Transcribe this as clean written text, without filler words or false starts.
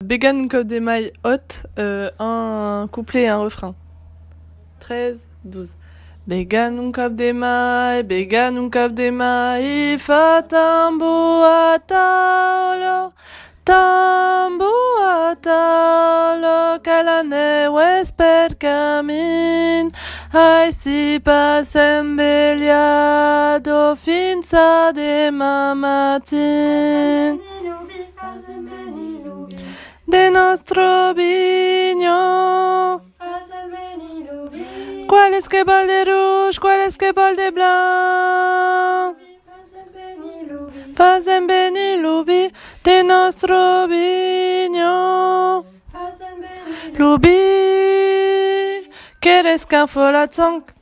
Began Code des mailles hautes, un couplet et un refrain. 13, 12. Began un cap des mailles, fa tambo a taolo, que la neu es per camin, ai si passem vegliado fins a demà matin. De nostro vigno, qual es que bol de rouge, qual es que bol de blanc, fazem beni lubi de nostro vigno, lubi, queres qu'un folatzonk,